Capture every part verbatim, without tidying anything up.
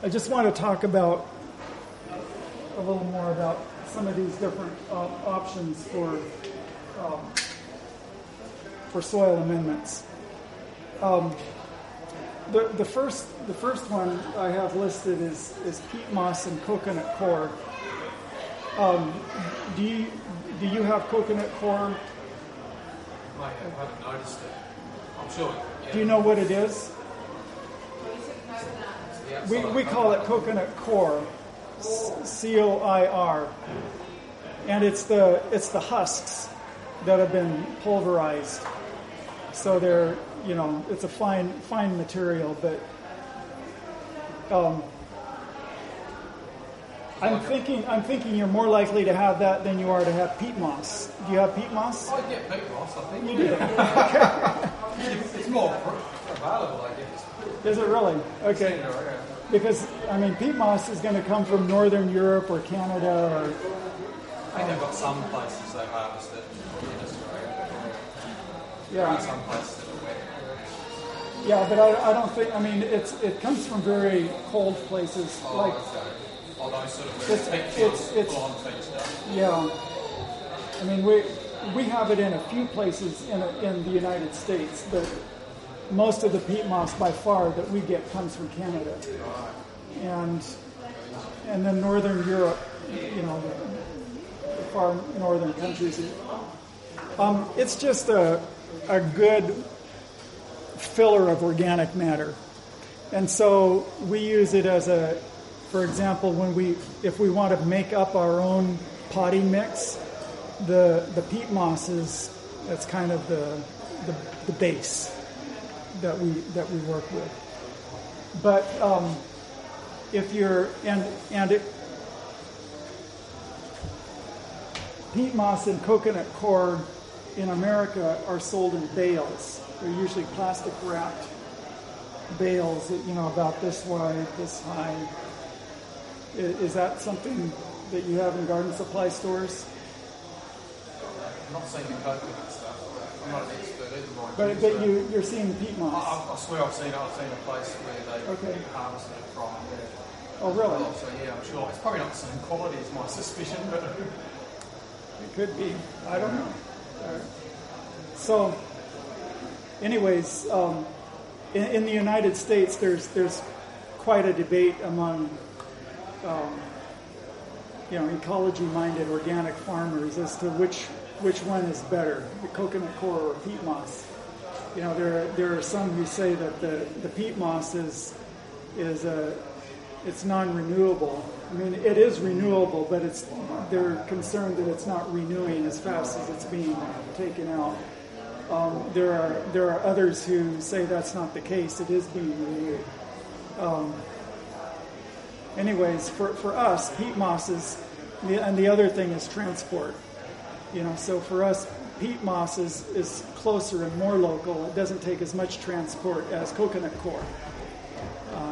I just want to talk about a little more about some of these different uh, options for um, for soil amendments. Um, the the first the first one I have listed is is peat moss and coconut coir. Um, do you do you have coconut coir? I haven't noticed it. I'm sure. Yeah. Do you know what it is? We we call it coconut coir, C O I R, and it's the it's the husks that have been pulverized. So they're, you know, it's a fine fine material, but um, I'm thinking I'm thinking you're more likely to have that than you are to have peat moss. Do you have peat moss? Oh, yeah, peat moss, I think. You do. Okay. It's more available, I guess. Is it really? Okay. Because, I mean, peat moss is going to come from Northern Europe or Canada or... I think they've got some places they harvest it in Australia. Yeah. And some places that are wet. Yeah, but I, I don't think, I mean, it's it comes from very cold places. Oh, like okay. Oh, those sort of it's, peat it's, fields, it's, blonde peat stuff. Yeah. I mean, we we have it in a few places in, a, in the United States, but most of the peat moss by far that we get comes from Canada. And and then Northern Europe, you know, the, the far northern countries. Um, it's just a a good filler of organic matter. And so we use it as a, for example, when we if we want to make up our own potting mix, the the peat moss is that's kind of the the, the base that we that we work with. But um, if you're and and it, peat moss and coconut coir in America are sold in bales. They're usually plastic wrapped bales, that, you know, about this wide, this high. Is, is that something that you have in garden supply stores? I'm not seeing the coconut stuff. I'm not an expert either. Mind But, you, but so you, you're seeing peat moss. I, I swear I've seen I've seen a place where they Okay. harvested it from. Yeah. Oh, really? Well, so yeah, I'm sure it's probably not the same quality as my suspicion, but It could be. I don't know. All right. So, anyways, um, in, in the United States, there's there's quite a debate among, um, you know, ecology-minded organic farmers as to which which one is better, the coconut coir or peat moss. You know, there are, there are some who say that the, the peat moss is is a it's non-renewable. I mean, it is renewable, but it's they're concerned that it's not renewing as fast as it's being taken out. Um, there are there are others who say that's not the case. It is being renewed. Um, anyways, for, for us, peat moss is, and the other thing is transport. You know, so for us, peat moss is, is closer and more local. It doesn't take as much transport as coconut coir. Uh,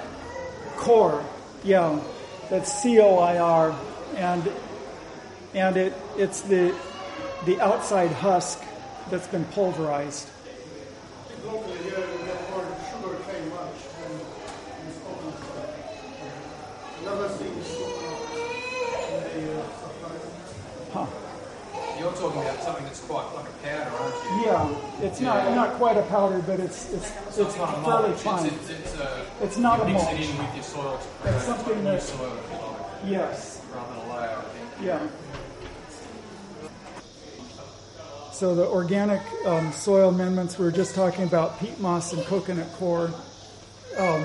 coir, yeah, that's C O I R, and and it it's the the outside husk that's been pulverized. Locally, here we get more sugar cane much than this coconut coir. Never seen coconut in the uh, supply. Huh. you're talking about something that's quite like a powder, aren't you? Yeah, it's Yeah. not not quite a powder, but it's it's So it's not a fairly mulch, fine. It's, it's, it's, a, It's not you a mix mulch. it in with your soil to create It's something like new that- soil, if you like, Yes. rather than a layer, I think. Yeah. So the organic um, soil amendments, we were just talking about peat moss and coconut coir. Um,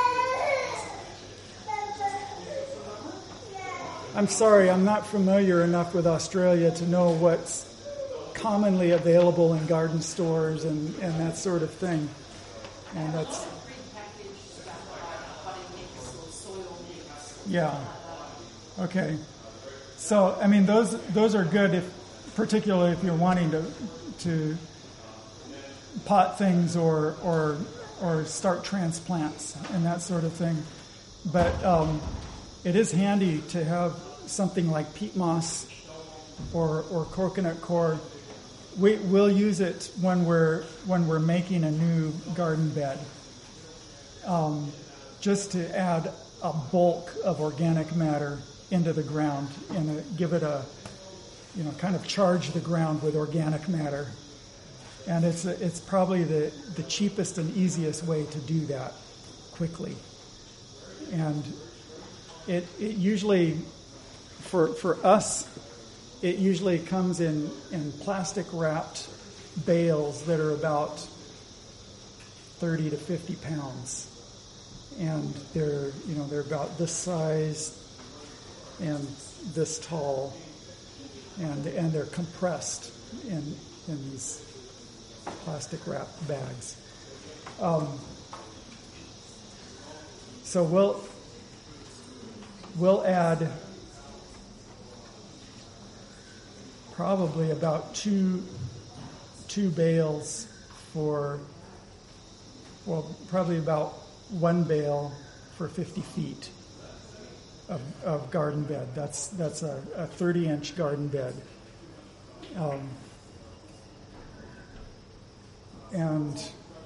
I'm sorry, I'm not familiar enough with Australia to know what's commonly available in garden stores and, and that sort of thing. And that's, yeah. Okay. So, I mean, those those are good, if, particularly if you're wanting to to pot things or or or start transplants and that sort of thing. But um, it is handy to have something like peat moss or or coconut coir. We will use it when we're when we're making a new garden bed, um, just to add a bulk of organic matter into the ground and uh, give it a, you know, kind of charge the ground with organic matter. And it's a, it's probably the, the cheapest and easiest way to do that quickly. And it it usually, for for us, it usually comes in, in plastic wrapped bales that are about thirty to fifty pounds. And they're, you know, they're about this size and this tall, and and they're compressed in in these plastic wrapped bags. Um, so we'll we'll add probably about two two bales for, well, probably about one bale for fifty feet of, of garden bed. That's that's a, a thirty inch garden bed. Um, and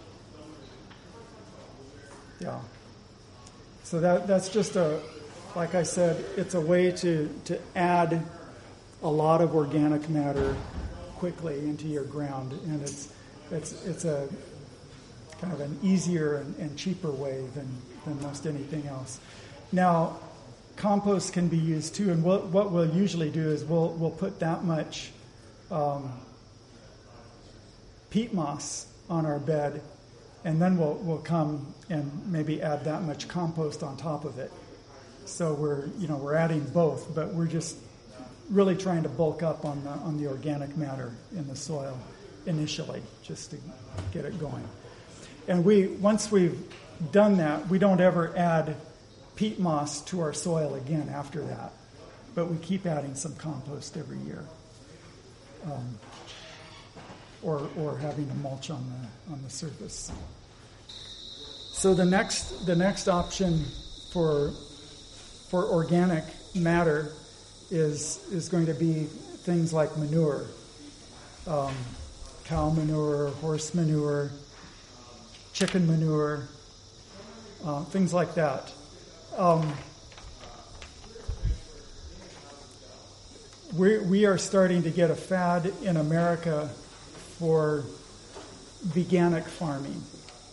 yeah, so that that's just a, like I said, it's a way to, to add a lot of organic matter quickly into your ground, and it's it's it's a kind of an easier and, and cheaper way than, than most anything else. Now, compost can be used too, and what what we'll usually do is we'll we'll put that much um, peat moss on our bed, and then we'll we'll come and maybe add that much compost on top of it. So we're you know we're adding both, but we're just really trying to bulk up on the on the organic matter in the soil initially, just to get it going. And we once we've done that, we don't ever add peat moss to our soil again after that, but we keep adding some compost every year, um, or or having a mulch on the on the surface. So the next the next option for for organic matter is is going to be things like manure, um, cow manure, horse manure, chicken manure, uh, things like that. Um, we we are starting to get a fad in America for veganic farming.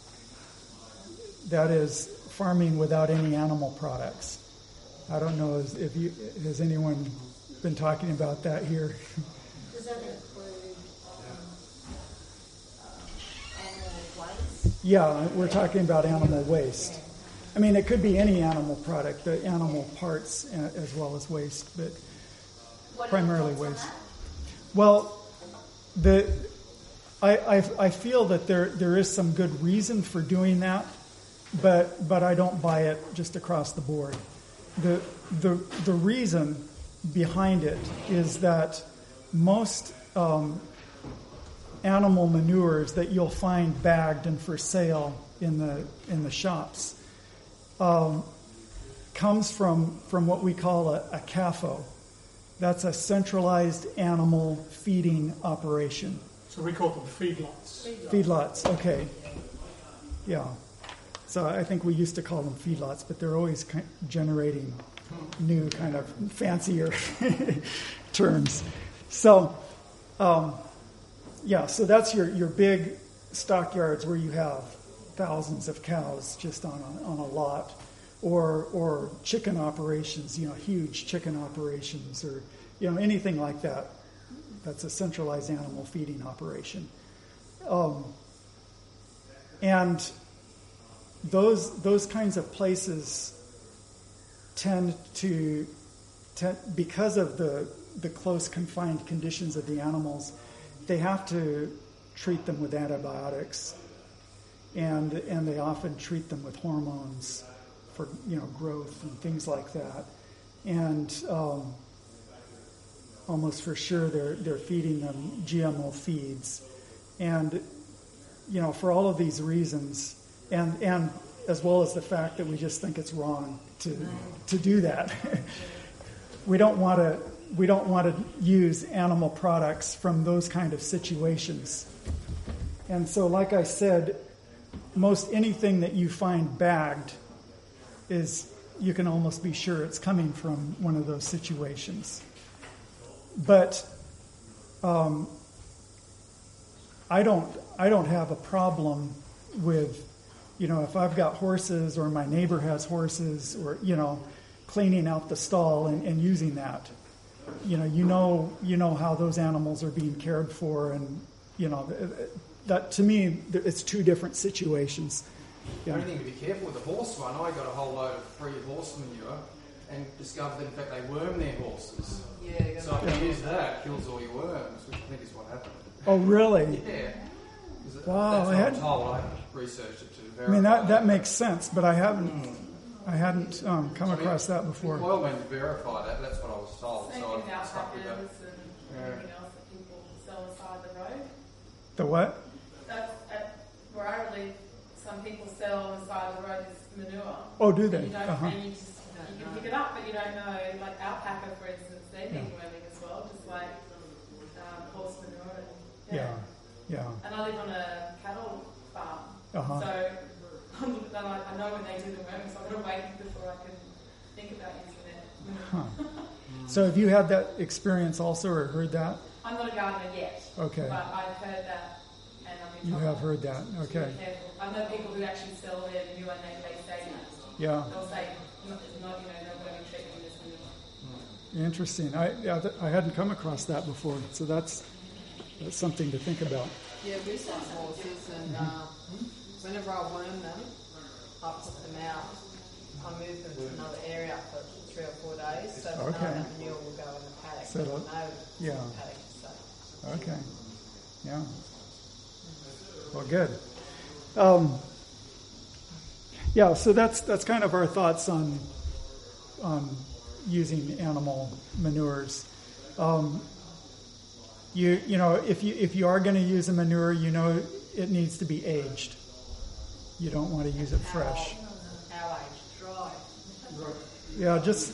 That is farming without any animal products. I don't know if you has anyone been talking about that here. Does that include um, uh, animal waste? Yeah, we're talking about animal waste. I mean, it could be any animal product, the animal parts as well as waste, but What primarily are your thoughts waste. on that? Well, the I, I I feel that there there is some good reason for doing that, but but I don't buy it just across the board. The the the reason behind it is that most um, animal manures that you'll find bagged and for sale in the in the shops um, comes from from what we call a, a C A F O. That's a centralized animal feeding operation. So we call them feedlots. Feedlots, okay. Yeah. So I think we used to call them feedlots, but they're always ki- generating new kind of fancier terms. So, um, yeah, so that's your, your big stockyards where you have thousands of cows just on a, on a lot, or or chicken operations, you know, huge chicken operations, or you know anything like that. That's a centralized animal feeding operation, um, and those those kinds of places tend to, tend, because of the the close confined conditions of the animals, they have to treat them with antibiotics, and and they often treat them with hormones for you know growth and things like that, and um, almost for sure they're they're feeding them G M O feeds, and you know for all of these reasons, and and as well as the fact that we just think it's wrong to to do that. we don't want to we don't want to use animal products from those kind of situations, and so like I said, most anything that you find bagged is you can almost be sure it's coming from one of those situations. But um, I don't I don't have a problem with, you know, if I've got horses or my neighbor has horses, or, you know, cleaning out the stall and, and using that. You know, you know, you know how those animals are being cared for, and, you know, that, to me, it's two different situations. The Yeah. only thing to be careful with the horse one, I got a whole load of free horse manure and discovered that in fact they worm their horses. Yeah, you So gotta- if you use that, it kills all your worms, which I think is what happened. Oh, really? Yeah. 'Cause Wow, That's I what I'm hadn't- told. I researched it to I verify. mean, that, that makes sense, but I haven't I hadn't um, come across that before. Well, when you verify that, that's what I was told. Same So with I stuck with that. alpacas and everything else that people sell aside the road. The what? That's at where I live. Some people sell on the side of the road as manure. Oh, do And they? you don't, Uh-huh. and you just you can pick it up, but you don't know. Like alpaca, for instance, they've been worming as well, just like um, horse manure. And, Yeah, yeah. And I live on a cattle farm, Uh-huh. so I'm, then I, I know when they do the worming, so I'm going to wait before I can think about using it. Huh. So have you had that experience also, or heard that? I'm not a gardener yet, Okay. but I've heard that, and I've been You told have heard that. to Okay. be careful. I know people who actually sell their manure and they, they say that. Yeah. They'll say, not, not, you know, no worming treatment in this manure. Interesting. I yeah, th- I hadn't come across that before, so that's that's something to think about. Yeah, we sell horses, and uh, whenever I worm them, I put them out. I move them to another area for three or four days, so that Okay. that manure will go in the paddock. So I it'll- know it's yeah. in the paddock, so. Okay. Yeah. Well, good. Um, yeah. So that's that's kind of our thoughts on on using animal manures. Um, you you know if you if you are going to use a manure, you know it needs to be aged. You don't want to use it fresh. Our age, dry. Yeah, just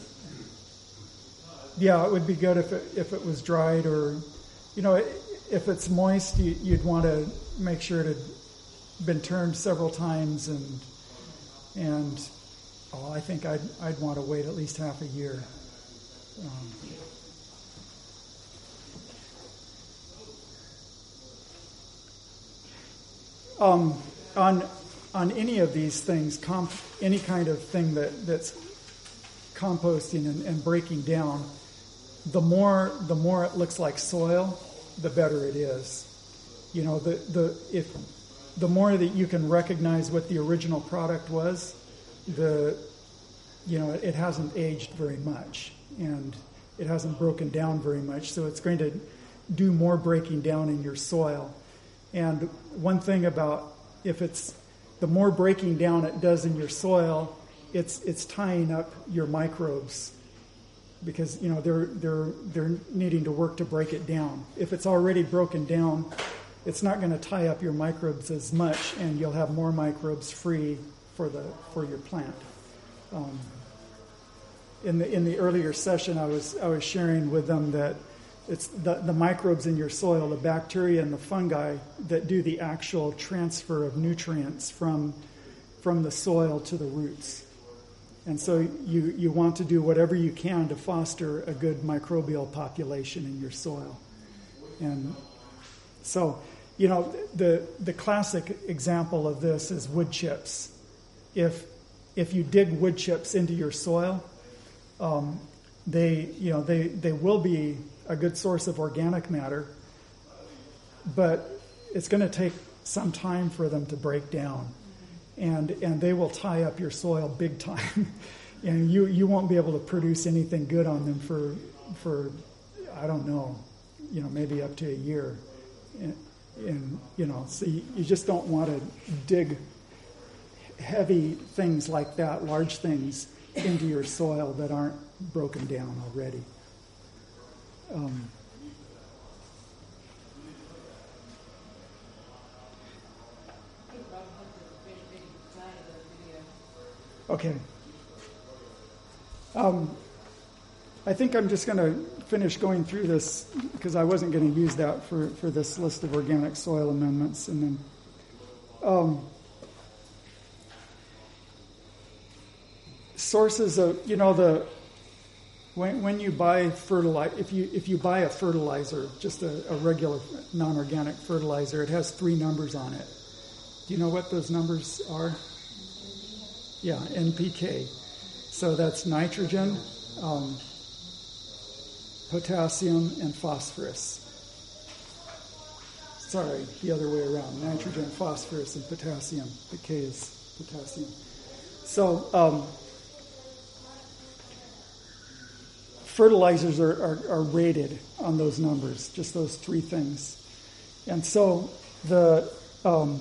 yeah, it would be good if it if it was dried, or you know, if it's moist, you, you'd want to make sure it had been turned several times, and and oh, I think I'd I'd want to wait at least half a year. Um, um, on on any of these things, comp, any kind of thing that, that's composting and, and breaking down, the more the more it looks like soil, the better it is. You know, the the if the more that you can recognize what the original product was, the you know it hasn't aged very much, and it hasn't broken down very much, so it's going to do more breaking down in your soil. And one thing about if it's the more breaking down it does in your soil, it's it's tying up your microbes, because you know they're they're they're needing to work to break it down. If it's already broken down, it's not going to tie up your microbes as much, and you'll have more microbes free for the for your plant. Um, in the in the earlier session, I was I was sharing with them that it's the, the microbes in your soil, the bacteria and the fungi that do the actual transfer of nutrients from from the soil to the roots. And so you, you want to do whatever you can to foster a good microbial population in your soil. And so, you know, the the classic example of this is wood chips. If if you dig wood chips into your soil, um, they you know they, they will be a good source of organic matter, but it's going to take some time for them to break down, and and they will tie up your soil big time, and you you won't be able to produce anything good on them for for I don't know, you know maybe up to a year, and, and you know so you, you just don't want to dig heavy things like that, large things, into your soil that aren't broken down already. Um, okay. Um, I think I'm just going to finish going through this because I wasn't going to use that for, for this list of organic soil amendments. And then um, sources of, you know, the when when you buy fertilizer, if you if you buy a fertilizer, just a, a regular non-organic fertilizer, it has three numbers on it. Do you know what those numbers are? Yeah, N P K. So that's nitrogen, um, potassium, and phosphorus. Sorry, the other way around. Nitrogen, phosphorus, and potassium. The K is potassium. So um, fertilizers are, are, are rated on those numbers, just those three things. And so the um,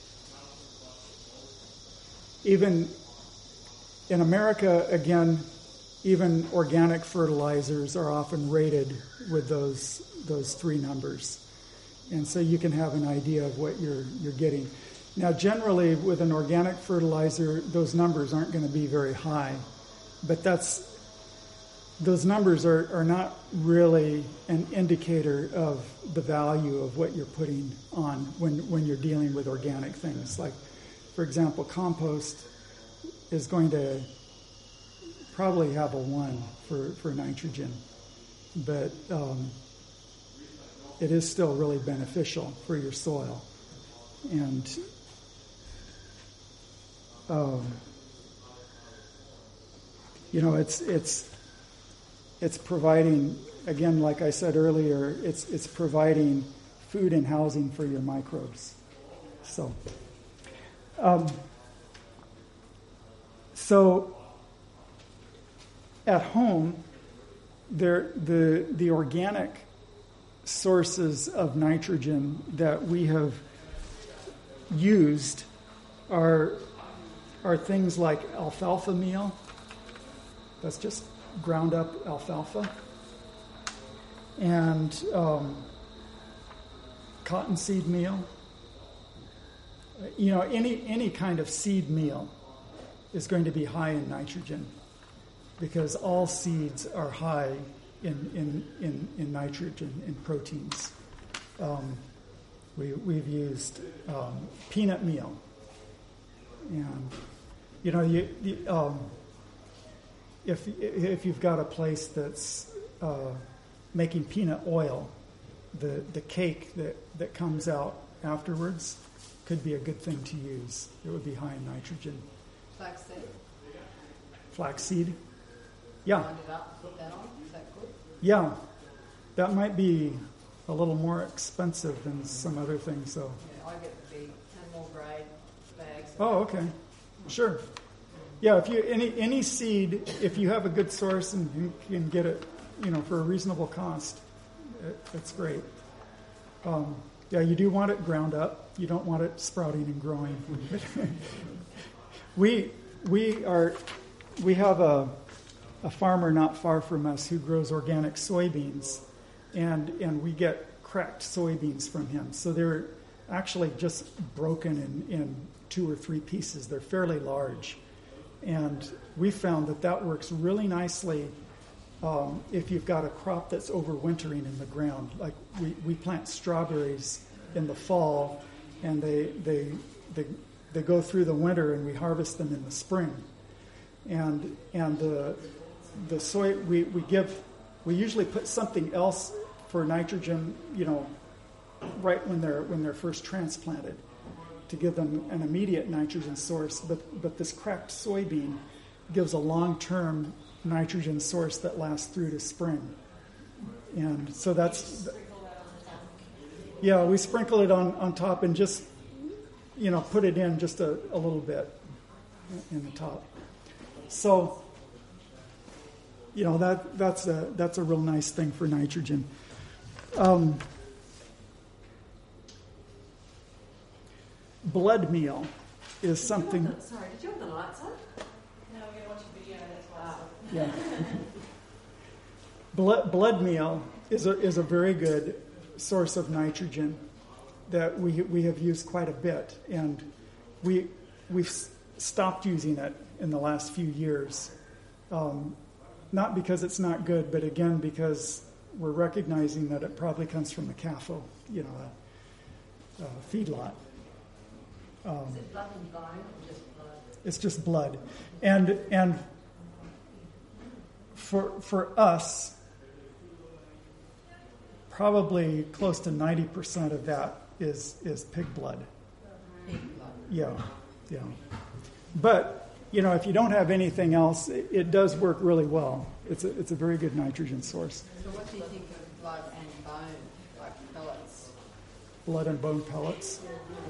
even in America, again, even organic fertilizers are often rated with those those three numbers. And so you can have an idea of what you're you're getting. Now, generally, with an organic fertilizer, those numbers aren't going to be very high, but that's those numbers are, are not really an indicator of the value of what you're putting on when, when you're dealing with organic things. Like, for example, compost is going to probably have a one for, for nitrogen, but um, it is still really beneficial for your soil. And um, you know, it's it's it's providing, again, like I said earlier, it's it's providing food and housing for your microbes. So, um, so at home, there the the organic sources of nitrogen that we have used are are things like alfalfa meal. That's just ground up alfalfa, and um, cottonseed meal. You know, any any kind of seed meal is going to be high in nitrogen, because all seeds are high in in in, in nitrogen in proteins. Um, we we've used um, peanut meal, and you know you. you um, If if you've got a place that's uh, making peanut oil, the, the cake that, that comes out afterwards could be a good thing to use. It would be high in nitrogen. Flaxseed. Flaxseed? Yeah. Grind it up, put that on. Is that good? Yeah. That might be a little more expensive than some other things, though. Yeah, I get the big animal grade bags. Oh, okay. Sure. Yeah, if you any any seed, if you have a good source and you can get it, you know, for a reasonable cost, it, it's great. Um, yeah, you do want it ground up. You don't want it sprouting and growing. we we are we have a a farmer not far from us who grows organic soybeans, and and we get cracked soybeans from him. So they're actually just broken in, in two or three pieces. They're fairly large. And we found that that works really nicely um, if you've got a crop that's overwintering in the ground. Like we, we plant strawberries in the fall, and they, they they they go through the winter, and we harvest them in the spring. And and the the soy we, we give we usually put something else for nitrogen, you know, right when they're when they're first transplanted, to give them an immediate nitrogen source, but but this cracked soybean gives a long-term nitrogen source that lasts through to spring. And so that's, yeah, we sprinkle it on, on top and just, you know, put it in just a, a little bit in the top. So, you know, that that's a that's a real nice thing for nitrogen. Um, Blood meal is something. The, sorry, did you have the lights on? No, we're going to watch a video, that's why. Yeah. blood, blood meal is a is a very good source of nitrogen that we we have used quite a bit, and we we've stopped using it in the last few years. Um, not because it's not good, but again because we're recognizing that it probably comes from a C A F O, you know, a, a feedlot. Um, Is it blood and bone or just blood? It's just blood, and and for for us, probably close to ninety percent of that is is pig blood. Pig blood. Yeah, yeah. But you know, if you don't have anything else, it, it does work really well. It's a it's a very good nitrogen source. So what do you think of blood and bone, like pellets? Blood and bone pellets.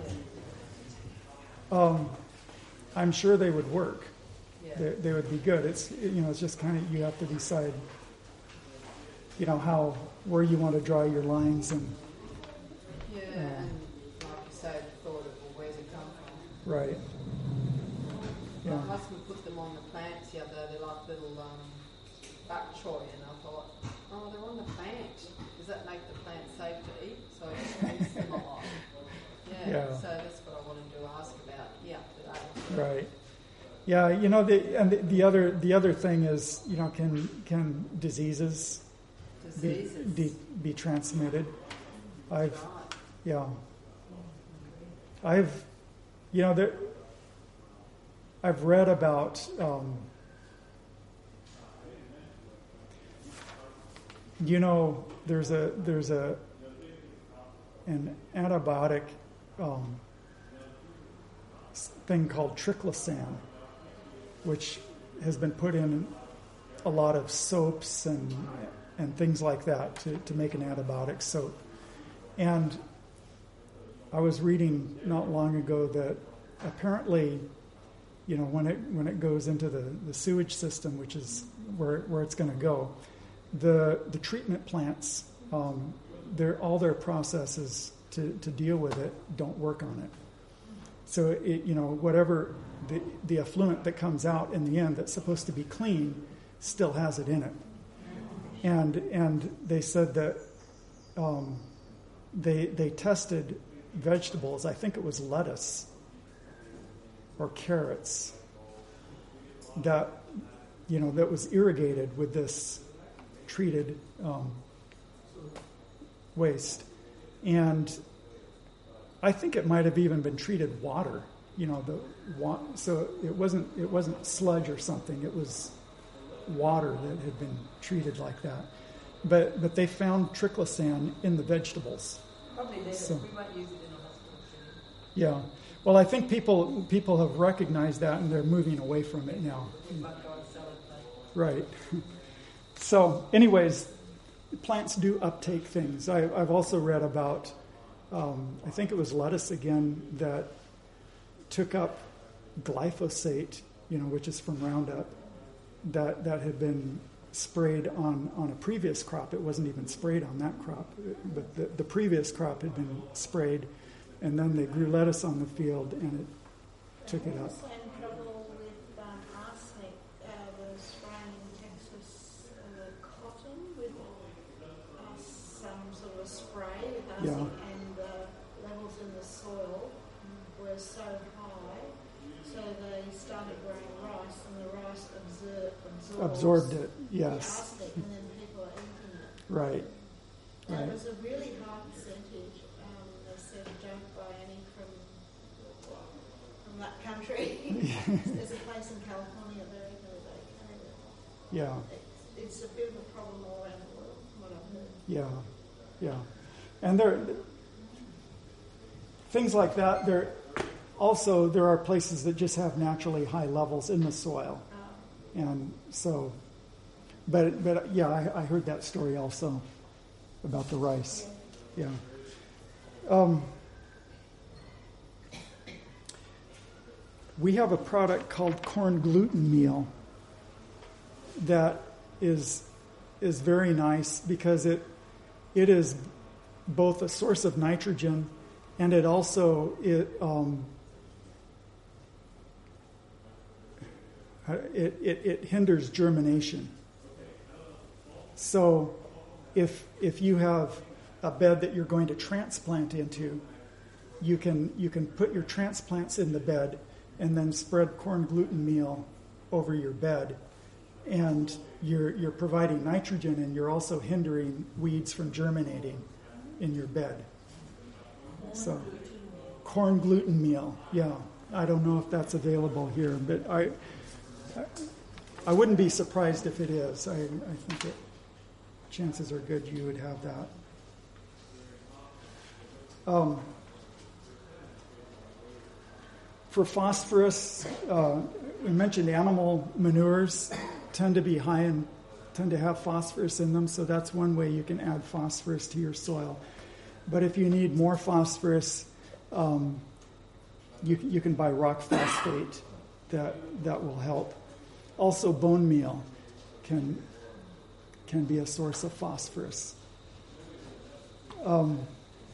Um, I'm sure they would work. Yeah. They, they would be good. It's you know, it's just kind of you have to decide. You know how where you want to draw your lines and Yeah, Uh, and like you say, the thought of well, where's it come from? right. Yeah. Like, once we put them on the plants the other day, they're like little um, bok choy, and I thought, oh, they're on the plant. Does that make the plant safe to eat? So I just use them a lot. Yeah, Yeah. so that's what I wanted to ask about. Yeah, today. Right. Yeah, you know, the, and the, the other the other thing is, you know, can can diseases be Diseases. be, be transmitted? I've Right. yeah. I've you know there. I've read about um, you know there's a there's a an antibiotic um, thing called triclosan, which has been put in a lot of soaps and and things like that to, to make an antibiotic soap. And I was reading not long ago that apparently, you know, when it when it goes into the, the sewage system, which is where where it's going to go, the the treatment plants, um, their all their processes to, to deal with it don't work on it. So it, you know, whatever the the effluent that comes out in the end that's supposed to be clean still has it in it. And and they said that um, they they tested vegetables. I think it was lettuce or carrots that you know that was irrigated with this treated um, waste, and I think it might have even been treated water. You know, the wa- so it wasn't it wasn't sludge or something. It was water that had been treated like that. But but they found triclosan in the vegetables. Probably there. So- We won't use it in a hospital setting. Yeah. Well, I think people people have recognized that and they're moving away from it now. We won't go on salad plate. Right. So, anyways, plants do uptake things. I, I've also read about, um, I think it was lettuce again, that took up glyphosate, you know, which is from Roundup, that, that had been sprayed on, on a previous crop. It wasn't even sprayed on that crop, but the, the previous crop had been sprayed, and then they grew lettuce on the field, and it took it up. Also in trouble with um, arsenic. Uh, they were spraying in Texas uh, cotton with uh, some sort of spray with arsenic, Yeah. and the levels in the soil were so high, so they started growing rice, and the rice absor- absorbs Absorbed it, the yes. arsenic, and then people are eating it. Right. And Right. it was a really high percentage. Um, they said don't buy any from from that country. There's a place in California very, very they carry it. Yeah. It's, it's a bit of a problem all around the world, from what I've heard. Yeah, yeah, and there, things like that. There, also there are places that just have naturally high levels in the soil, Um, and so, but but yeah, I, I heard that story also about the rice. Yeah. Um, we have a product called corn gluten meal that is is very nice because it it is both a source of nitrogen and it also it um, it, it it hinders germination. So if if you have a bed that you're going to transplant into, you can you can put your transplants in the bed and then spread corn gluten meal over your bed, and you're you're providing nitrogen and you're also hindering weeds from germinating in your bed. So corn gluten meal, yeah. I don't know if that's available here, but I I wouldn't be surprised if it is. I, I think that chances are good you would have that. Um, for phosphorus, uh, we mentioned animal manures tend to be high in, tend to have phosphorus in them, so that's one way you can add phosphorus to your soil. But if you need more phosphorus, um, you, you can buy rock phosphate that that will help. Also, bone meal can can be a source of phosphorus. Um,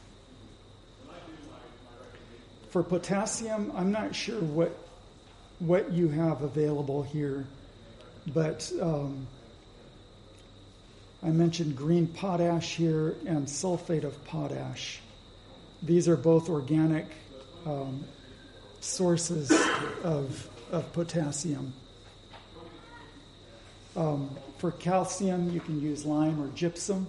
for potassium, I'm not sure what what you have available here, but um, I mentioned green potash here and sulfate of potash. These are both organic um, sources of, of potassium. Um, for calcium, you can use lime or gypsum.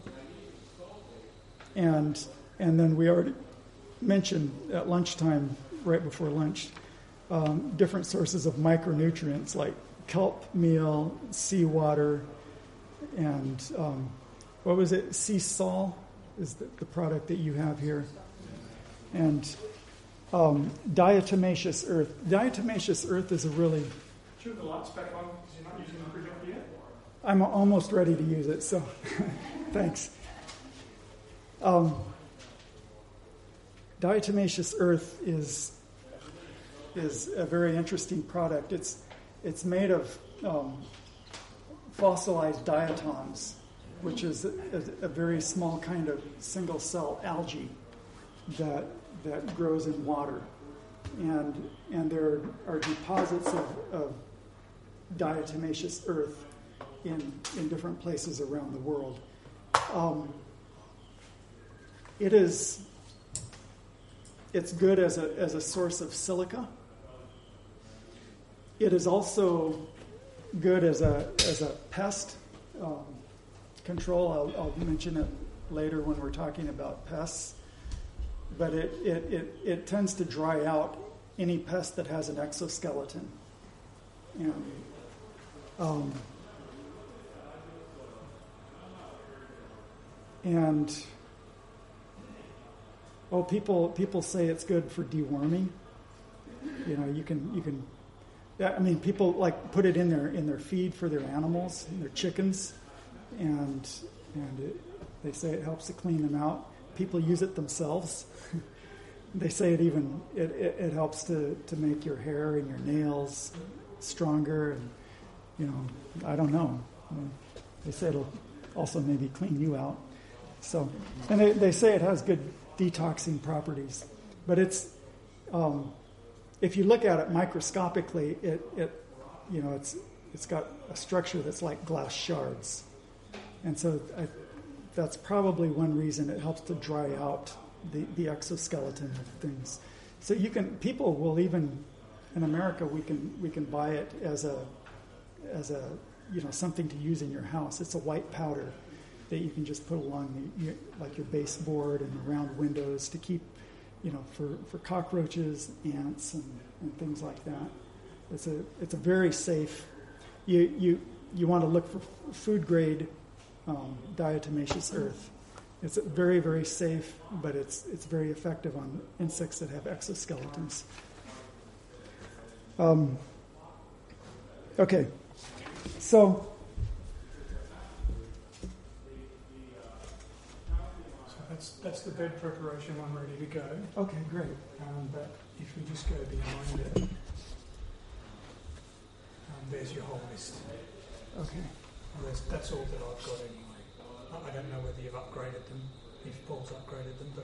And and then we already mentioned at lunchtime, right before lunch, um, different sources of micronutrients like kelp meal, seawater, and um, what was it? Sea salt is the, the product that you have here. And um, diatomaceous earth. Diatomaceous earth is a really... Turn the lights back on because you're not using the projector yet. I'm almost ready to use it, so thanks. Um, diatomaceous earth is is a very interesting product. It's it's made of um, fossilized diatoms, which is a, a very small kind of single cell algae that that grows in water, and and there are deposits of, of diatomaceous earth in in different places around the world. Um, it is it's good as a as a source of silica. It is also good as a as a pest um, control. I'll, I'll mention it later when we're talking about pests. But it, it, it, it tends to dry out any pest that has an exoskeleton. And, um, and oh, people people say it's good for deworming. You know, you can you can. I mean, people like put it in their in their feed for their animals, their chickens, and and it, they say it helps to clean them out. People use it themselves. They say it even it, it, it helps to, to make your hair and your nails stronger, and you know, I don't know. They say it'll also maybe clean you out. So, and they, they say it has good detoxing properties, but it's um, if you look at it microscopically, it, it you know it's it's got a structure that's like glass shards, and so I, that's probably one reason it helps to dry out the, the exoskeleton of things. So you can people will even in America we can we can buy it as a as a you know something to use in your house. It's a white powder that you can just put along the, like your baseboard and around windows to keep you know for, for cockroaches, ants, and, and things like that. It's a it's a very safe. You you you want to look for food grade um, diatomaceous earth. It's very, very safe, but it's it's very effective on insects that have exoskeletons. Um, okay, so, So that's that's the bed preparation one ready to go. okay, great. Um, but if we just go behind it, um, there's your whole list. Okay, Well, that's, that's all that I've got anyway. I don't know whether you've upgraded them, if Paul's upgraded them, but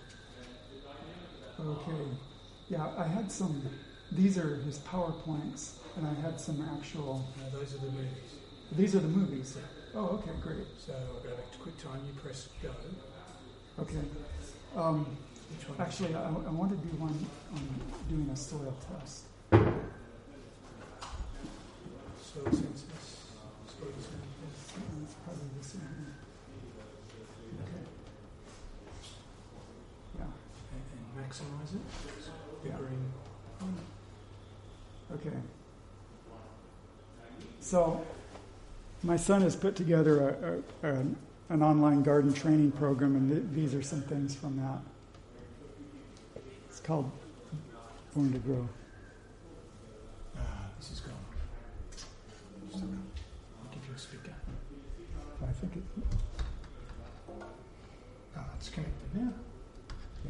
I heard. okay. Yeah, I had some. These are his PowerPoints, and I had some actual. No, those are the movies. These are the movies. Oh, okay, great. So I'll go back to QuickTime. You press go. Okay. Um, Which one? actually, I, I want to do one on doing a soil test. Soil census. Soil census. That's probably this one. Okay. Yeah. And, and maximise it. The Yeah. green. Okay. So my son has put together a, a, a, an online garden training program, and th- these are some things from that. It's called Born to Grow. Ah, this is going. Still going. I'll give you a speaker. I think it, Ah, it's connected now. yeah.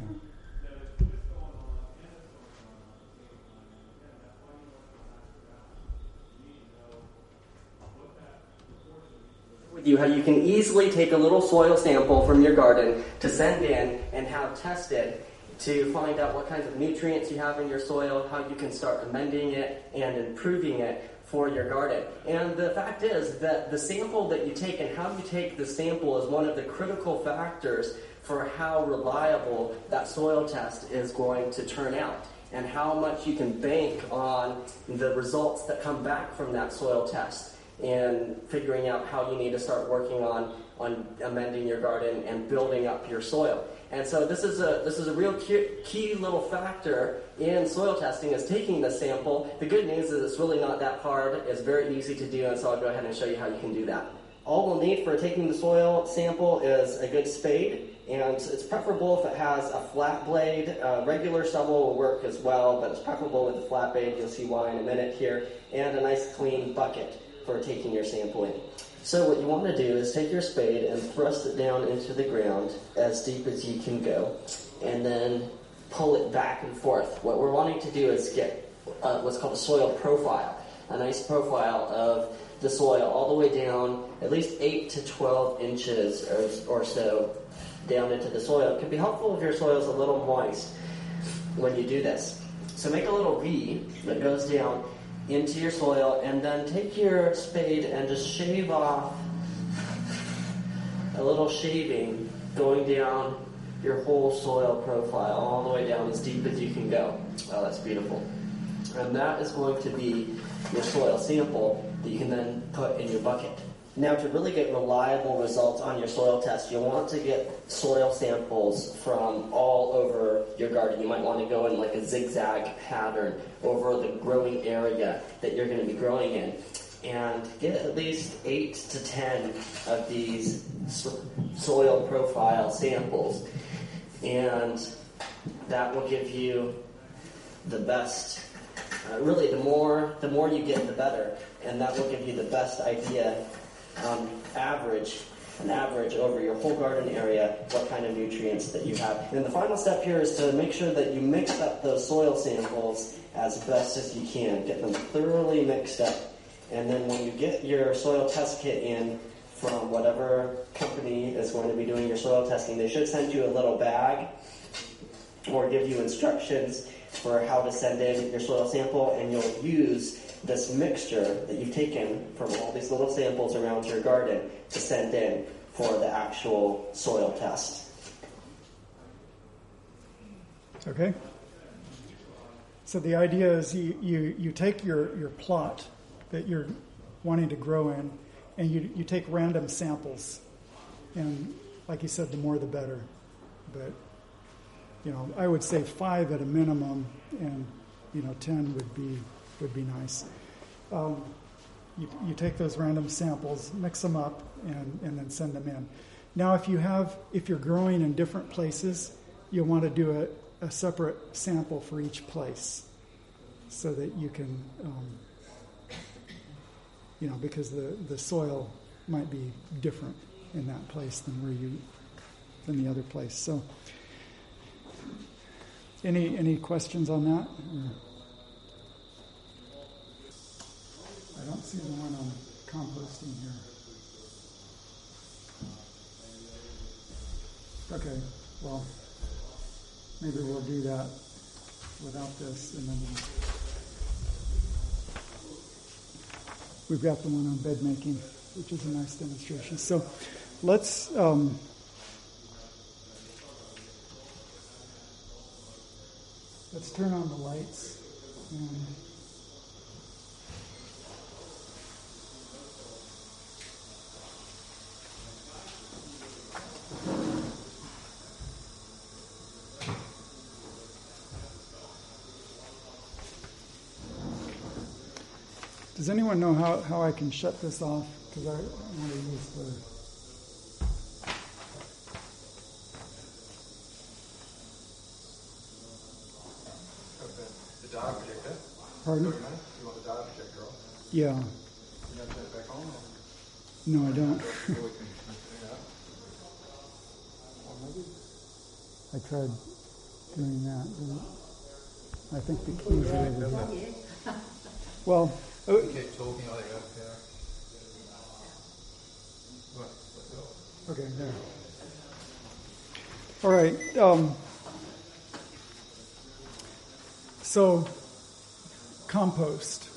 With you how you can easily take a little soil sample from your garden to send in and have tested to find out what kinds of nutrients you have in your soil, how you can start amending it and improving it for your garden. And the fact is that the sample that you take and how you take the sample is one of the critical factors for how reliable that soil test is going to turn out, and how much you can bank on the results that come back from that soil test, and figuring out how you need to start working on, on amending your garden and building up your soil. And so this is a this is a real key, key little factor in soil testing, is taking the sample. The good news is it's really not that hard. It's very easy to do, and so I'll go ahead and show you how you can do that. All we'll need for taking the soil sample is a good spade, and it's preferable if it has a flat blade. Uh, regular shovel will work as well, but it's preferable with a flat blade. You'll see why in a minute here. And a nice clean bucket for taking your sample in. So what you want to do is take your spade and thrust it down into the ground as deep as you can go, and then pull it back and forth. What we're wanting to do is get uh, what's called a soil profile, a nice profile of the soil all the way down at least eight to twelve inches or, or so down into the soil. It can be helpful if your soil is a little moist when you do this. So make a little V that goes down into your soil, and then take your spade and just shave off a little shaving going down your whole soil profile, all the way down as deep as you can go. Oh, that's beautiful. And that is going to be your soil sample that you can then put in your bucket. Now, to really get reliable results on your soil test, you'll want to get soil samples from all over your garden. You might want to go in like a zigzag pattern over the growing area that you're going to be growing in, and get at least eight to ten of these so- soil profile samples. And that will give you the best, uh, really the more, the more you get, the better. And that will give you the best idea Um, average, an average over your whole garden area, what kind of nutrients that you have. And the final step here is to make sure that you mix up those soil samples as best as you can. Get them thoroughly mixed up. And then when you get your soil test kit in from whatever company is going to be doing your soil testing, they should send you a little bag or give you instructions for how to send in your soil sample, and you'll use this mixture that you've taken from all these little samples around your garden to send in for the actual soil test. Okay? So the idea is you, you, you take your, your plot that you're wanting to grow in, and you, you take random samples. And like you said, the more the better. But, you know, I would say five at a minimum, and, you know, ten would be would be nice. Um, you, you take those random samples, mix them up, and, and then send them in. Now, if you have, if you're growing in different places, you'll want to do a, a separate sample for each place, so that you can, um, you know, because the, the soil might be different in that place than where you, than the other place. So, any any questions on that? Or? I don't see the one on composting here. Okay, well, maybe we'll do that without this, and then we'll... We've got the one on bed making, which is a nice demonstration. So let's... Um, let's turn on the lights and... Does Does anyone know how, how I can shut this off? Because I, I want to use the... The data projector. Pardon? You want the data projector off? Yeah. You want to turn it back on? Or? No, I don't. I tried doing that. I think the keys are over here. Well, You keep talking, I think. Yeah. Right. okay, there. All right. Um, so, compost.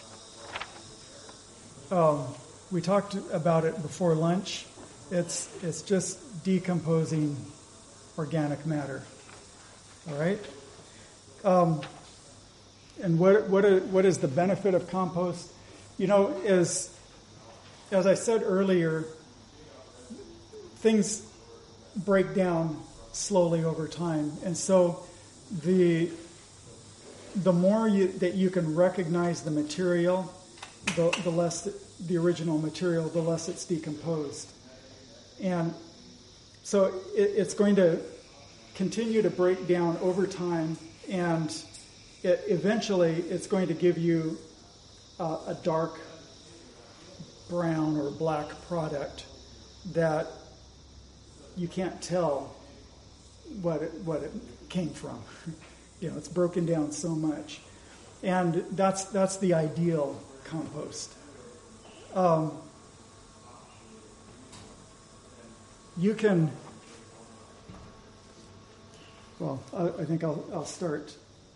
Um, we talked about it before lunch. It's it's just decomposing organic matter. All right. Um, and what what are, what is the benefit of compost? You know, as as I said earlier, things break down slowly over time, and so the the more you, that you can recognize the material, the the less the, the original material, the less it's decomposed, and so it, it's going to continue to break down over time, and it, eventually it's going to give you uh, a dark brown or black product that you can't tell what it, what it came from. You know, it's broken down so much, and that's that's the ideal compost. Um, you can. Well, I, I think I'll I'll start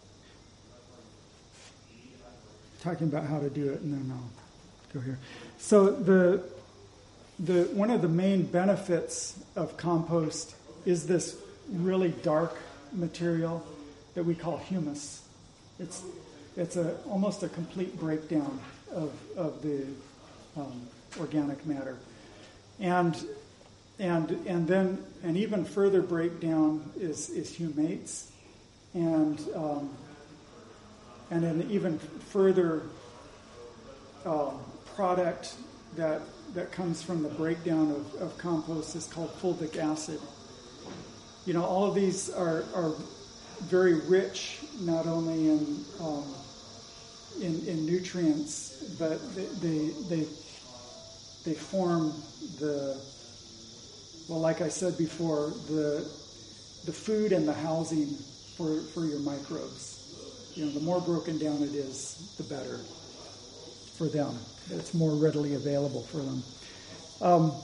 talking about how to do it, and then I'll go here. So the the one of the main benefits of compost is this really dark material that we call humus. It's it's a almost a complete breakdown of of the um, organic matter, and and and then an even further breakdown is is humates, and um, and an even further uh, product that that comes from the breakdown of, of compost is called fulvic acid. You know, all of these are are very rich, not only in um, in, in nutrients, but they, they they they form the well, like I said before, the the food and the housing for, for your microbes. You know, the more broken down it is, the better for them. It's more readily available for them. Um,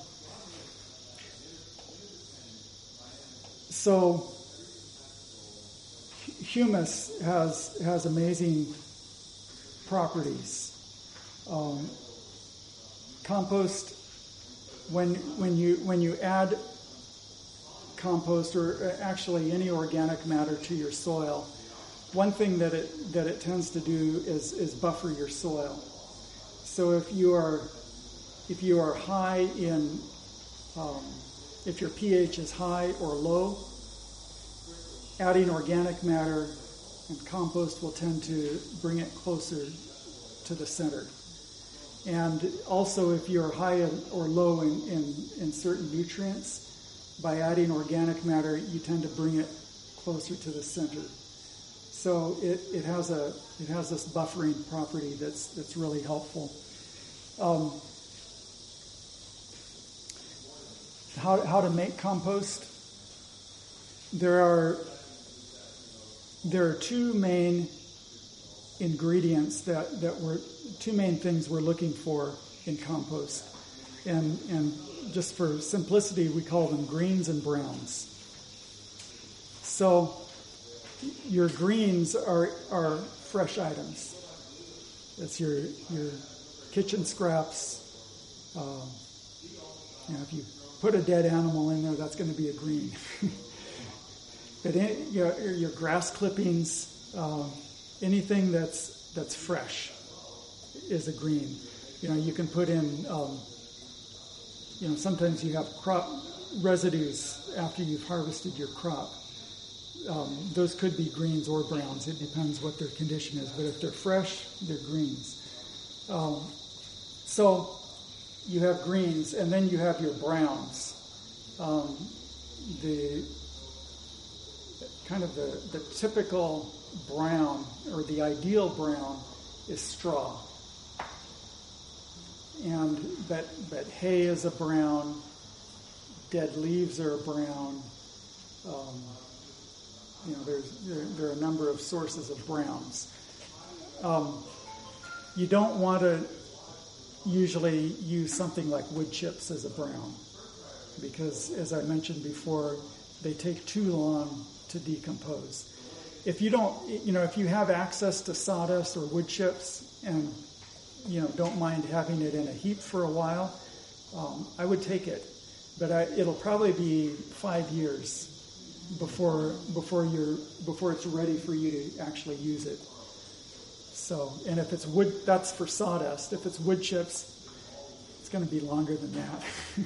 so. Humus has has amazing properties. Um, compost, when when you when you add compost or actually any organic matter to your soil, one thing that it that it tends to do is is buffer your soil. So if you are if you are high in um, if your pH is high or low, adding organic matter and compost will tend to bring it closer to the center. And also, if you're high or low in, in, in certain nutrients, by adding organic matter, you tend to bring it closer to the center. So it, it has a it has this buffering property that's that's really helpful. Um, how how to make compost? There are There are two main ingredients that, that we're two main things we're looking for in compost, and and just for simplicity, we call them greens and browns. So your greens are are fresh items. That's your your kitchen scraps. Uh, you know, if you put a dead animal in there, that's going to be a green. But any, your, your grass clippings, uh, anything that's that's fresh, is a green. You know, you can put in. Um, you know, sometimes you have crop residues after you've harvested your crop. Um, those could be greens or browns. It depends what their condition is. But if they're fresh, they're greens. Um, so you have greens, and then you have your browns. Um, the kind of the, the typical brown, or the ideal brown, is straw. And but but hay is a brown, dead leaves are a brown. Um, you know, there's there, there are a number of sources of browns. Um, you don't want to usually use something like wood chips as a brown, because, as I mentioned before, they take too long to decompose. If you don't, you know, if you have access to sawdust or wood chips and, you know, don't mind having it in a heap for a while, um, I would take it. But I, it'll probably be five years before before you're before it's ready for you to actually use it. So, and if it's wood, that's for sawdust. If it's wood chips, it's going to be longer than that.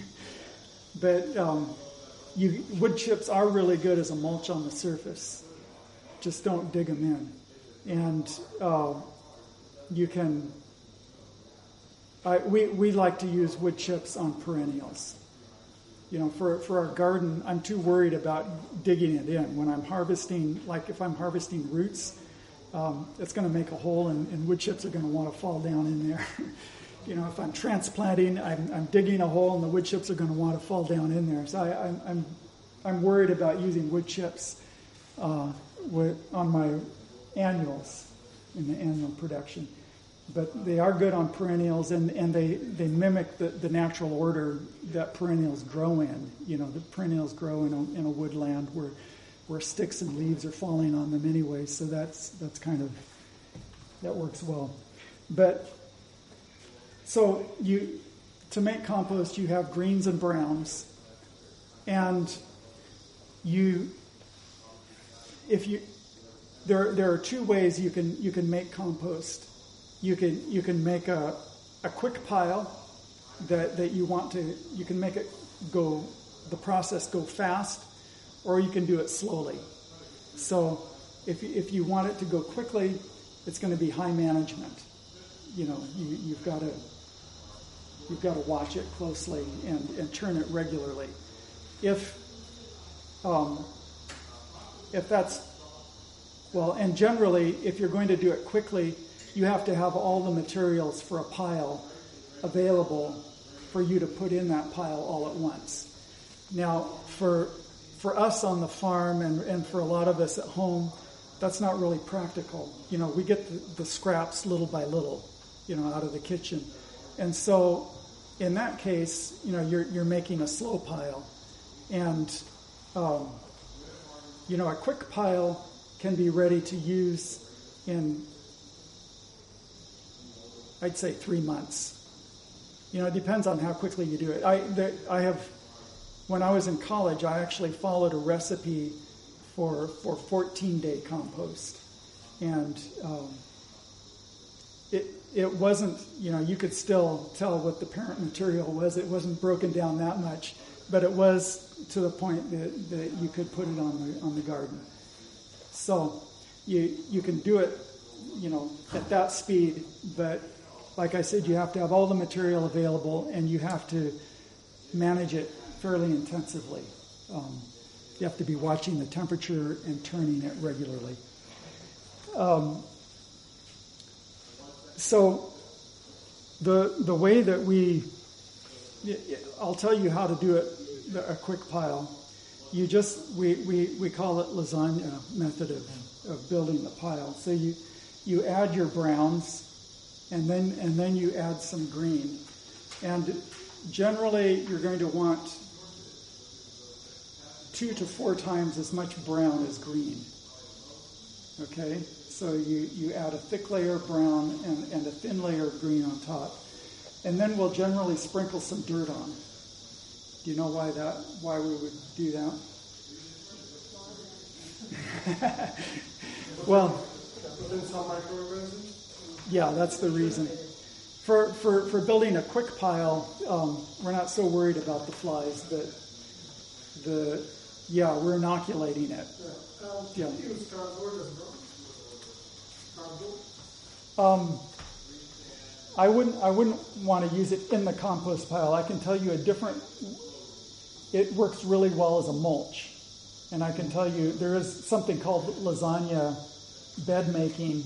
But um, you, wood chips are really good as a mulch on the surface. Just don't dig them in. And uh, you can, I, we, we like to use wood chips on perennials. You know, for, for our garden, I'm too worried about digging it in. When I'm harvesting, like if I'm harvesting roots, um, it's going to make a hole, and, and wood chips are going to want to fall down in there. You know, if I'm transplanting, I'm, I'm digging a hole, and the wood chips are going to want to fall down in there. So I, I'm, I'm I'm worried about using wood chips uh, with, on my annuals in the annual production. But they are good on perennials, and, and they, they mimic the, the natural order that perennials grow in. You know, the perennials grow in a, in a woodland where where sticks and leaves are falling on them anyway. So that's that's kind of, that works well. But so you to make compost, you have greens and browns, and you if you there there are two ways you can you can make compost. You can you can make a a quick pile that, that you want to you can make it go the process go fast, or you can do it slowly. So if you, if you want it to go quickly, it's going to be high management. You know, you, you've got to you've got to watch it closely and, and turn it regularly. If um, if that's well, and generally, if you're going to do it quickly, you have to have all the materials for a pile available for you to put in that pile all at once. Now, for for us on the farm and, and for a lot of us at home, that's not really practical. You know, we get the, the scraps little by little, you know, out of the kitchen. And so in that case, you know, you're you're making a slow pile. And, um, you know, a quick pile can be ready to use in, I'd say, three months. You know, it depends on how quickly you do it. I the, I have, when I was in college, I actually followed a recipe for for fourteen-day compost, and um, it it wasn't, you know, you could still tell what the parent material was. It wasn't broken down that much, but it was to the point that, that you could put it on the on the garden. So you you can do it, you know, at that speed, but like I said, you have to have all the material available, and you have to manage it fairly intensively. Um, you have to be watching the temperature and turning it regularly. Um, so the the way that we, I'll tell you how to do it, a quick pile. You just, we, we, we call it lasagna method of, of building the pile. So you you add your browns, and then and then you add some green. And generally you're going to want two to four times as much brown as green. Okay? So you, you add a thick layer of brown and, and a thin layer of green on top. And then we'll generally sprinkle some dirt on. Do you know why that why we would do that? Well, yeah, that's the reason. For for, for building a quick pile, um, we're not so worried about the flies, but the yeah, we're inoculating it. Yeah. Um, I wouldn't I wouldn't want to use it in the compost pile. I can tell you a different. It works really well as a mulch, and I can tell you there is something called lasagna bed making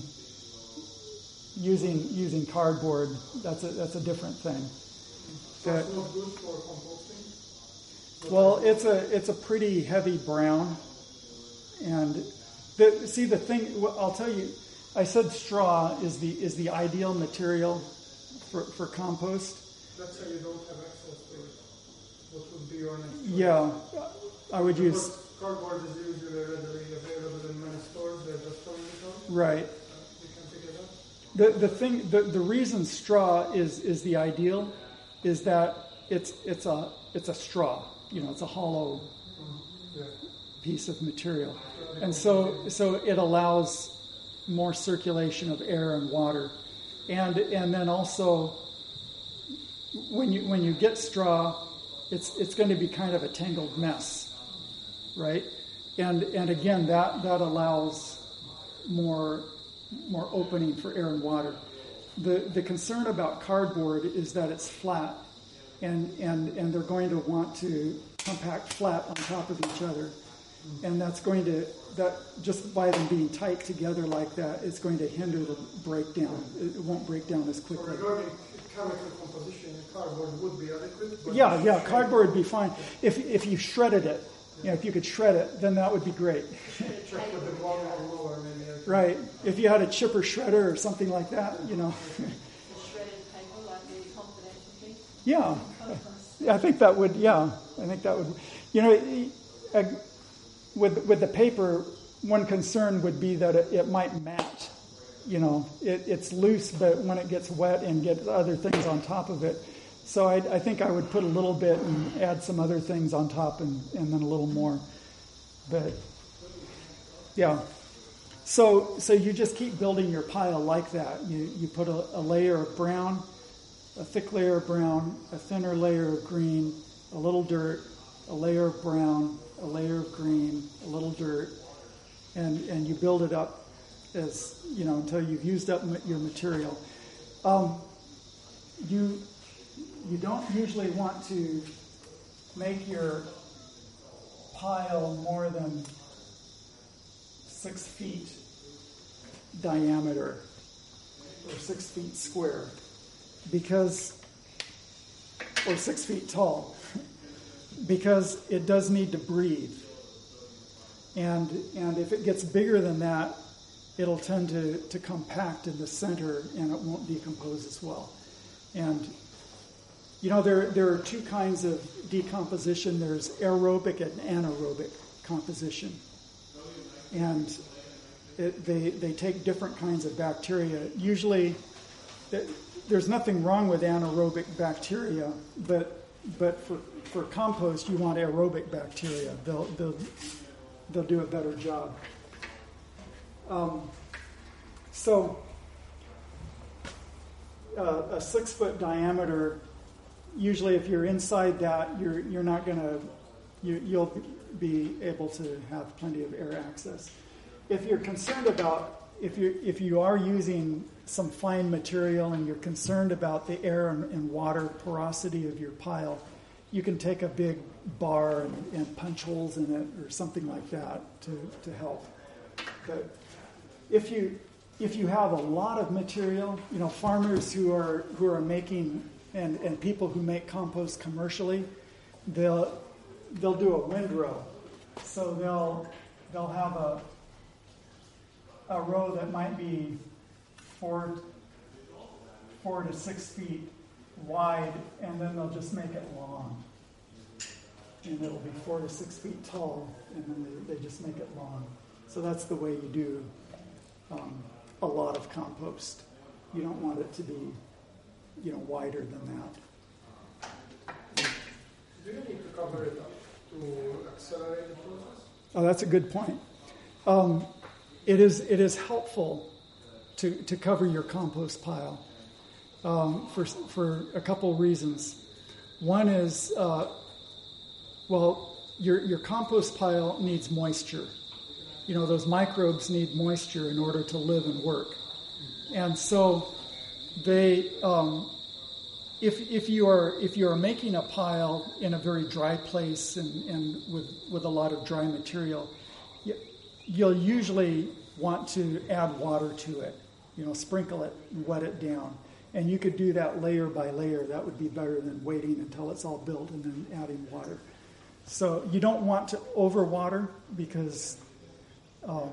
using using cardboard. That's a that's a different thing. That, That's not good for composting? well, it's a it's a pretty heavy brown, and the, see the thing. Well, I'll tell you. I said straw is the is the ideal material for, for compost. Let's say you don't have access to it. What would be your next choice? Yeah, I would use Because cardboard is usually readily available in many stores. They're just throwing it out. right. You can pick it up. The the thing the, the reason straw is is the ideal is that it's it's a it's a straw. You know, it's a hollow Yeah. piece of material, and so so it allows more circulation of air and water, and and then also when you when you get straw, it's it's going to be kind of a tangled mess, right? And and again that that allows more more opening for air and water. The the concern about cardboard is that it's flat, and and and they're going to want to compact flat on top of each other, and that's going to that just by them being tight together like that, it's going to hinder the breakdown. It, it won't break down as So quickly. regarding chemical composition, cardboard would be adequate. But Yeah, yeah, cardboard would be fine if if you shredded it. You know, if you could shred it, then that would be great. check with the one or lower, maybe. I can- Right. If you had a chipper shredder or something like that, you know. The shredded paper, like the confidential thing. Yeah. Yeah, I think that would, yeah, I think that would, you know, uh, with with the paper, one concern would be that it, it might mat. You know, it, it's loose, but when it gets wet and gets other things on top of it. So I, I think I would put a little bit and add some other things on top and, and then a little more. But, yeah. So so you just keep building your pile like that. You, you put a, a layer of brown, a thick layer of brown, a thinner layer of green, a little dirt, a layer of brown, a layer of green, a little dirt, and, and you build it up as, you know, until you've used up m- your material. Um, you you don't usually want to make your pile more than six feet diameter or six feet square, because, or six feet tall, because it does need to breathe. And and if it gets bigger than that, it'll tend to, to compact in the center and it won't decompose as well. And, you know, there there are two kinds of decomposition. There's aerobic and anaerobic composition. And it, they they take different kinds of bacteria. Usually, it, there's nothing wrong with anaerobic bacteria, but but for, for compost, you want aerobic bacteria. They'll they'll they'll do a better job. Um, so, uh, a six foot diameter. Usually, if you're inside that, you're you're not going to you, you'll be able to have plenty of air access. If you're concerned about if you if you are using some fine material and you're concerned about the air and, and water porosity of your pile, you can take a big bar and, and punch holes in it or something like that to, to help. But if you if you have a lot of material, you know, farmers who are who are making and, and people who make compost commercially, they'll they'll do a windrow. So they'll they'll have a a row that might be four four to six feet wide, and then they'll just make it long. And it'll be four to six feet tall, and then they, they just make it long. So that's the way you do um, a lot of compost. You don't want it to be, you know, wider than that. Do you need to cover it up to accelerate the process? Oh, that's a good point. Um, it is it is helpful to, to cover your compost pile um, for for a couple reasons. One is, uh, well, your your compost pile needs moisture. You know, those microbes need moisture in order to live and work. And so they, um, if if you are if you are making a pile in a very dry place and, and with with a lot of dry material, you, you'll usually want to add water to it. You know, sprinkle it and wet it down. And you could do that layer by layer. That would be better than waiting until it's all built and then adding water. So you don't want to overwater because, um,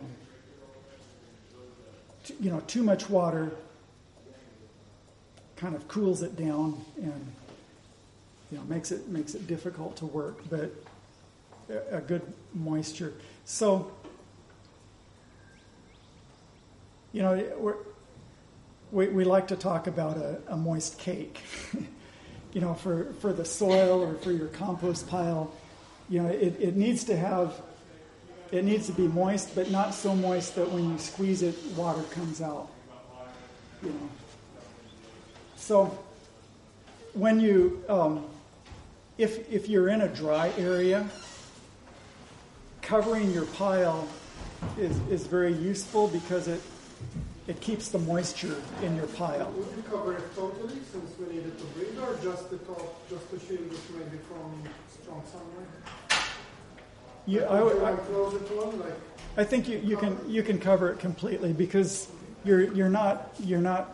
t- you know, too much water kind of cools it down and, you know, makes it makes it difficult to work. But a, a good moisture. So, you know, we're. We, we like to talk about a, a moist cake, you know, for, for the soil or for your compost pile. You know, it, it needs to have, it needs to be moist, but not so moist that when you squeeze it, water comes out, you know. So when you, um, if, if you're in a dry area, covering your pile is, is very useful because it, It keeps the moisture in your pile. Would you cover it totally since we need it to breathe, or just the top, just to shield it maybe from strong sunlight? You, like, I, would, you I, like close it to one, like I think you, you can you can cover it completely because you're you're not you're not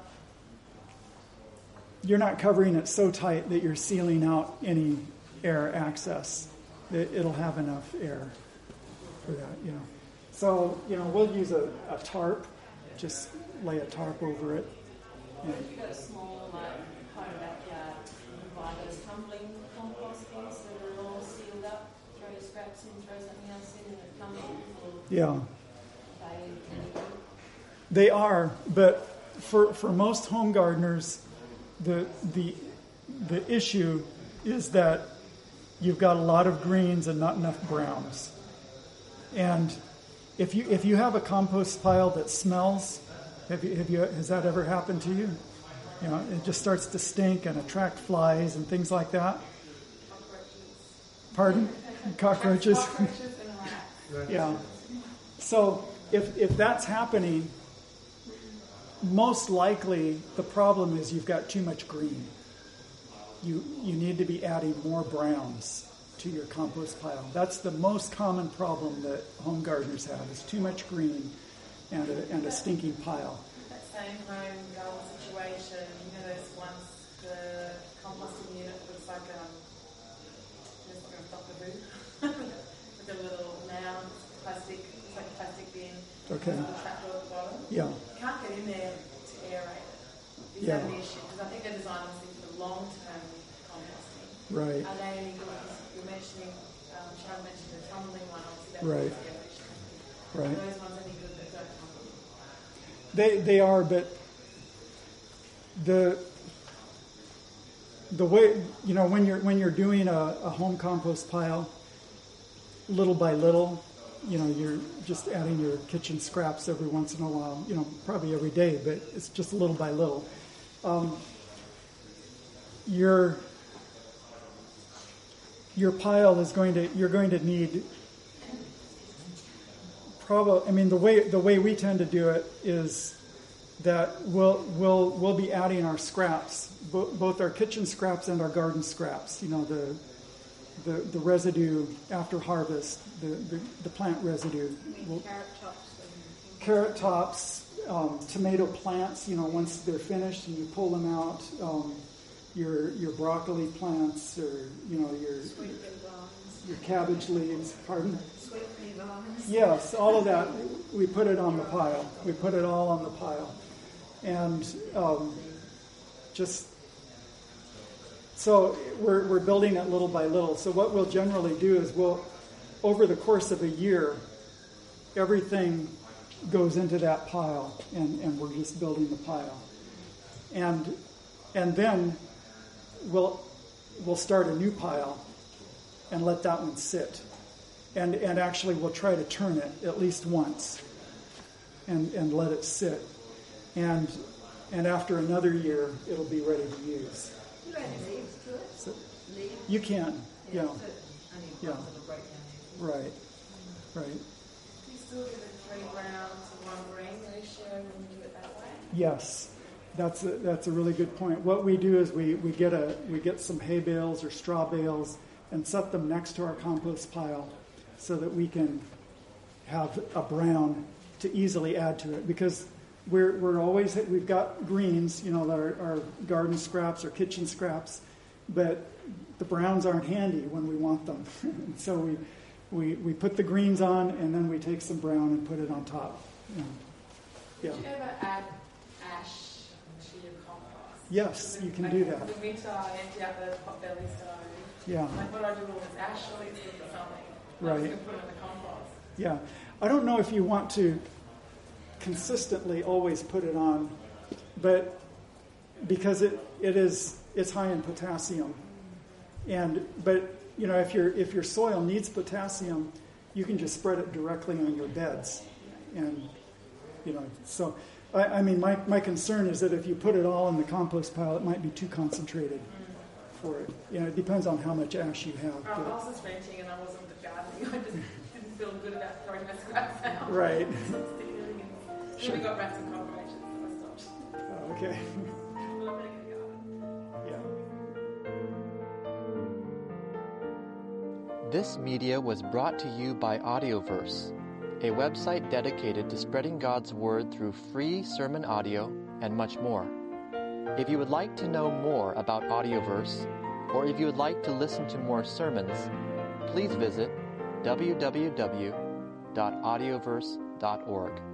you're not covering it so tight that you're sealing out any air access. It, it'll have enough air for that, you know. So you know we'll use a, a tarp. Just lay a tarp over it. Or if you've got a small like home backyard, you can buy those tumbling compost things that are all sealed up. Throw your scraps in, throw something else in, and it comes off. Yeah. They any good? They are, but for for most home gardeners, the the the issue is that you've got a lot of greens and not enough browns. And if you if you have a compost pile that smells, have you, have you has that ever happened to you? You know, it just starts to stink and attract flies and things like that. Pardon? Cockroaches. Cockroaches and rats. Yeah. So if if that's happening, most likely the problem is you've got too much green. You you need to be adding more browns to your compost pile. That's the most common problem that home gardeners have is too much green and a, and a stinking pile. That same home garden situation, you know, there's once the composting unit looks like um, just like a Doctor Who, with a little mound, plastic, it's like a plastic bin, Okay. with a trapdoor at the bottom. Yeah. You can't get in there to aerate it. Is Yeah. that an issue? Because I think they're designed for long-term composting. Right. Are they any good? You're mentioning, um, Sharon mentioned the tumbling one, obviously that Right. was the aeration. Right. Are those ones any good that don't tumble? They they are, but the the way you know when you're when you're doing a, a home compost pile, little by little, you know, you're just adding your kitchen scraps every once in a while. You know, probably every day, but it's just little by little. Um, your your pile is going to you're going to need. Probably, I mean, the way the way we tend to do it is that we'll we'll we'll be adding our scraps, bo- both our kitchen scraps and our garden scraps. You know, the the, the residue after harvest, the, the, the plant residue. We'll, Carrot tops and carrot tops, um, tomato plants. You know, once they're finished and you pull them out, um, your your broccoli plants or you know your sweet pea vines. your cabbage leaves. Pardon. Sweet pea vines. Yes, all of that, we put it on the pile. We put it all on the pile. And um, just, so we're, we're building it little by little. So what we'll generally do is we'll, over the course of a year, everything goes into that pile, and, and we're just building the pile. And and then we'll we'll start a new pile and let that one sit. And and actually we'll try to turn it at least once and, and let it sit. And and after another year it'll be ready to use. You add leaves to it? So Leaves? you can, yeah. So only Yeah. ones that'll break down. Right. Right. Do you still do the three browns and one green ratio when you do it that way? Yes. That's a, that's a really good point. What we do is we, we get a we get some hay bales or straw bales and set them next to our compost pile so that we can have a brown to easily add to it, because we're we're always we've got greens, you know, our, our garden scraps or kitchen scraps, but the browns aren't handy when we want them. So we, we we put the greens on and then we take some brown and put it on top. Yeah. Did you ever add ash to your compost? Yes, you can like, do that. In the winter, I empty out the potbelly stove. Yeah. Like what I do with all this ash, surely it's good for something. Right. I'm just going to put it in the compost. Yeah. I don't know if you want to consistently always put it on, but because it, it is it's high in potassium. And but you know, if your if your soil needs potassium, you can just spread it directly on your beds. And you know, so I, I mean my, my concern is that if you put it all in the compost pile, it might be too concentrated for it. You know, it depends on how much ash you have. I was just renting and I wasn't the gardening. I just didn't feel good about throwing my scraps out. Right. Sure. We got rats and cockroaches, so I stopped. Oh, okay. Well, I'm going to get a garden. Yeah. This media was brought to you by Audioverse, a website dedicated to spreading God's Word through free sermon audio and much more. If you would like to know more about Audioverse, or if you would like to listen to more sermons, please visit w w w dot audioverse dot org.